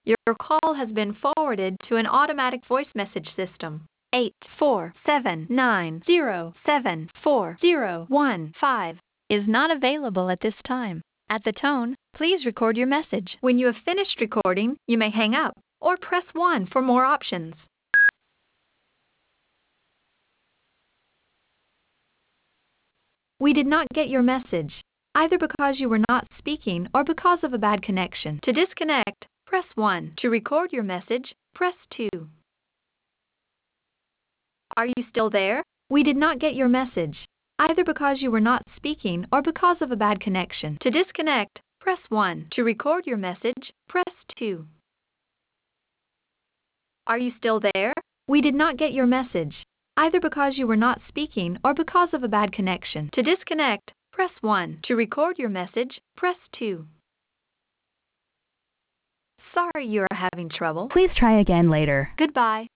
Your call has been forwarded to an automatic voice message system. 84790740115 is not available at this time. At the tone, please record your message. When you have finished recording, you may hang up or press 1 for more options. We did not get your message, either because you were not speaking or because of a bad connection. To disconnect, press 1. To record your message, press 2. Are you still there? We did not get your message, either because you were not speaking or because of a bad connection. To disconnect, press 1. To record your message, press 2. Are you still there? We did not get your message, either because you were not speaking or because of a bad connection. To disconnect, press 1. To record your message, press 2. Sorry you are having trouble. Please try again later. Goodbye.